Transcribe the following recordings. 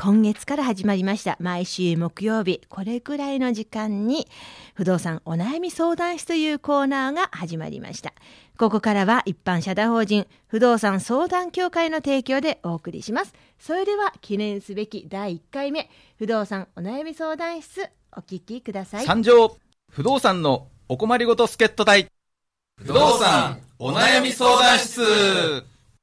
今月から始まりました毎週木曜日これくらいの時間に不動産お悩み相談室というコーナーが始まりました。ここからは一般社団法人不動産相談協会の提供でお送りします。それでは記念すべき第1回目不動産お悩み相談室お聞きください。 参上不動産のお困りごと助っ人隊不動産お悩み相談室。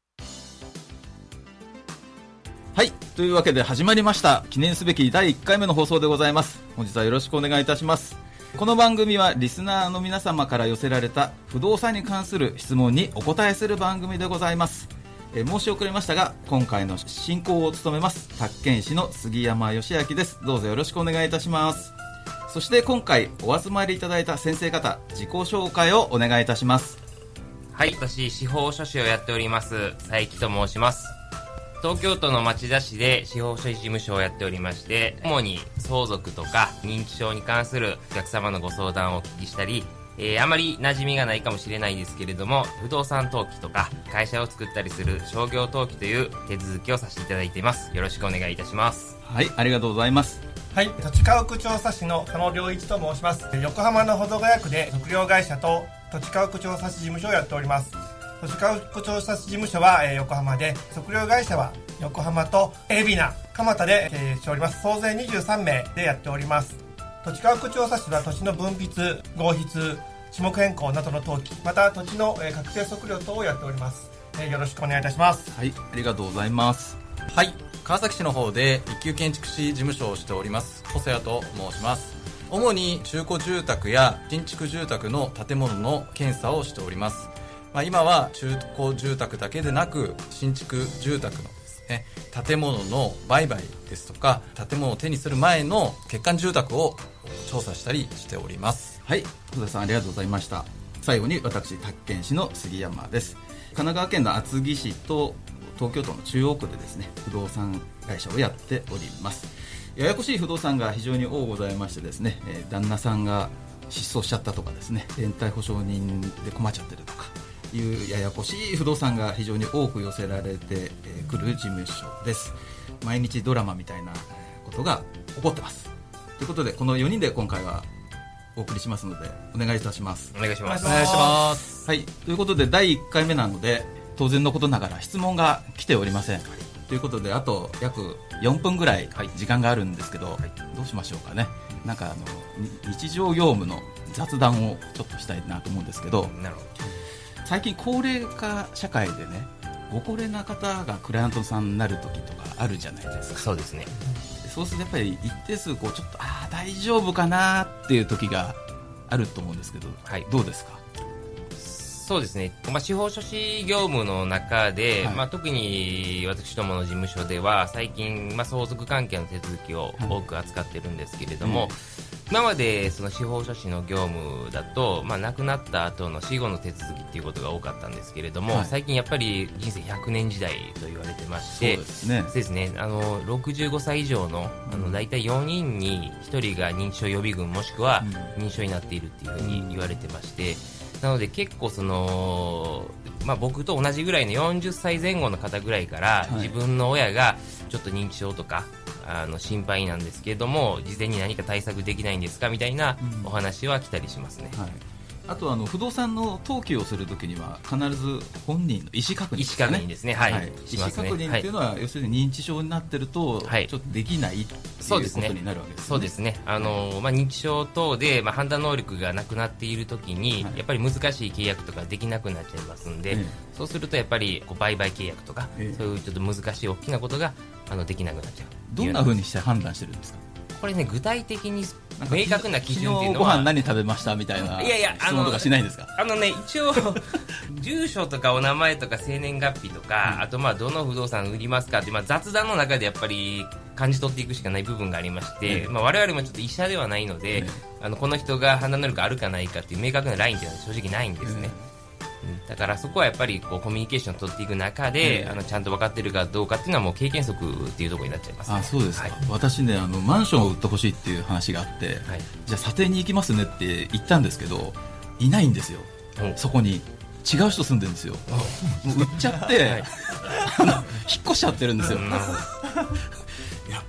はい、というわけで始まりました記念すべき第1回目の放送でございます。本日はよろしくお願いいたします。この番組はリスナーの皆様から寄せられた不動産に関する質問にお答えする番組でございます。申し遅れましたが今回の進行を務めます宅建士の杉山義明です。どうぞよろしくお願いいたします。そして今回お集まりいただいた先生方自己紹介をお願いいたします。 はい、私司法書士をやっております佐伯と申します。東京都の町田市で司法書士事務所をやっておりまして、主に相続とか認知症に関するお客様のご相談をお聞きしたり、あまり馴染みがないかもしれないですけれども、不動産登記とか会社を作ったりする商業登記という手続きをさせていただいています。よろしくお願いいたします。 はい、ありがとうございます。 はい、土地家屋調査士の加野良一と申します。横浜の保土ヶ谷区で測量会社と土地家屋調査士事務所をやっております。土地家屋調査士事務所は横浜で、測量会社は横浜と海老名、蒲田で経営しております。総勢23名でやっております。土地家屋調査士は土地の分筆、合筆、地目変更などの登記、また土地の確定測量等をやっております。よろしくお願いいたします。 はい、ありがとうございます。 はい、川崎市の方で一級建築士事務所をしております細谷と申します。主に中古住宅や新築住宅の建物の検査をしております。今は中古住宅だけでなく新築住宅のですね、建物の売買ですとか建物を手にする前の欠陥住宅を調査したりしております。 はい、戸田さんありがとうございました。最後に私宅建士の杉山です。神奈川県の厚木市と東京都の中央区でですね不動産会社をやっております。ややこしい不動産が非常に多ございましてですね、旦那さんが失踪しちゃったとかですね、連帯保証人で困っちゃってるとかいうややこしい不動産が非常に多く寄せられてくる事務所です。毎日ドラマみたいなことが起こってます。ということでこの4人で今回はお送りしますのでお願いいたします。 お願いします。 お願いします。 はい、ということで第1回目なので当然のことながら質問が来ておりません。ということであと約4分ぐらい時間があるんですけど、どうしましょうかね。なんか日常業務の雑談をちょっとしたいなと思うんですけど、 なるほど。 最近高齢化社会でね、ご高齢な方がクライアントさんになる時とかあるじゃないですか。 そうですね。 そうするとやっぱり一定数ちょっと大丈夫かなっていう時があると思うんですけど、はい、どうですか。 そうですね、司法書士業務の中で、 はい、 特に私どもの事務所では最近、相続関係の手続きを多く扱ってるんですけれども、今までその司法書士の業務だと、亡くなった後の死後の手続きっていうことが多かったんですけれども、最近やっぱり人生100年時代と言われてまして、そうですね、65歳以上の大体4人に1人が認知症予備軍もしくは認知症になっているっていうふうに言われてまして、なので結構僕と同じぐらいの40歳前後の方ぐらいから、自分の親がちょっと認知症とか心配なんですけれども事前に何か対策できないんですかみたいなお話は来たりしますね。 あと不動産の登記をするときには必ず本人の意思確認ですね。 意思確認ですね。はい。 意思確認っていうのは、要するに認知症になってると、ちょっとできないっていうことになるわけですね。 そうですね。認知症等で、判断能力がなくなっているときに、やっぱり難しい契約とかできなくなっちゃいますんで、そうするとやっぱり売買契約とか、そういうちょっと難しい大きなことができなくなっちゃう。 どんな風にして判断してるんですか。 これね、具体的に明確な基準っていうのは、 昨日ご飯何食べましたみたいな質問とかしないんですか。 一応住所とかお名前とか生年月日とか、あとどの不動産売りますかって、雑談の中でやっぱり感じ取っていくしかない部分がありまして、我々もちょっと医者ではないので、この人が判断能力あるかないかっていう明確なラインっていうのは正直ないんですね。だからそこはやっぱりコミュニケーションを取っていく中で、ちゃんと分かってるかどうかっていうのはもう経験則っていうところになっちゃいますね。 そうですか。私ね、マンションを売ってほしいっていう話があって、じゃあ査定に行きますねって言ったんですけど、いないんですよ。そこに違う人住んでるんですよ。もう売っちゃって、引っ越しちゃってるんですよ。やっ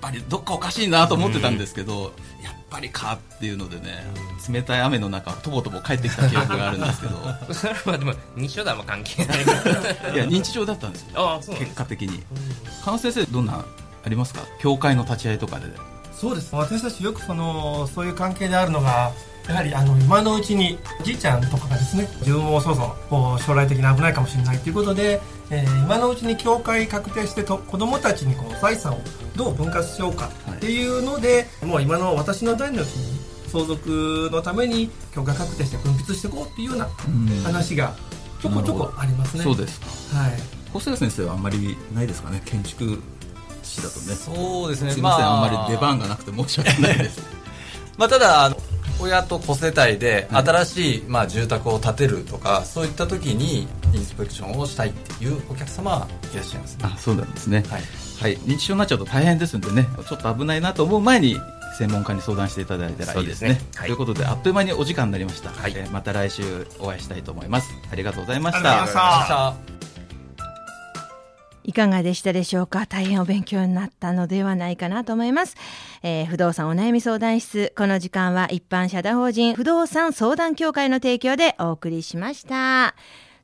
ぱりどっかおかしいなと思ってたんですけど、やっぱりかっていうのでね、冷たい雨の中とぼとぼ帰ってきた記憶があるんですけどそれはでも認知症とはあんま関係ないいや認知症だったんですよ。 ああ、そうなんです結果的に。加納先生、どんなありますか、教会の立ち会いとかで。 そうです。私たちよくそういう関係であるのが、やはり今のうちにおじいちゃんとかがですね、自分もそうそう将来的に危ないかもしれないということで、今のうちに教会確定して子どもたちに財産をどう分割しようかっていうので、もう今の私の代のうちに相続のために教会確定して分筆していこうっていうような話がちょこちょこありますね。 そうですか。 はい。 細谷先生はあんまりないですかね、建築士だとね。 そうですね、 すいません、あんまり出番がなくて申し訳ないですただ親と子世帯で新しい、住宅を建てるとか、そういった時にインスペクションをしたいっていうお客様はいらっしゃいますね。 あ、そうなんですね。 はい、 はい、認知症になっちゃうと大変ですんでね、ちょっと危ないなと思う前に専門家に相談していただいたらいいですね。 そうですね。はい、 ということで、あっという間にお時間になりました。 はい、 また来週お会いしたいと思います。ありがとうございました。 ありがとうございました。 いかがでしたでしょうか。大変お勉強になったのではないかなと思います。不動産お悩み相談室、この時間は一般社団法人不動産相談協会の提供でお送りしました。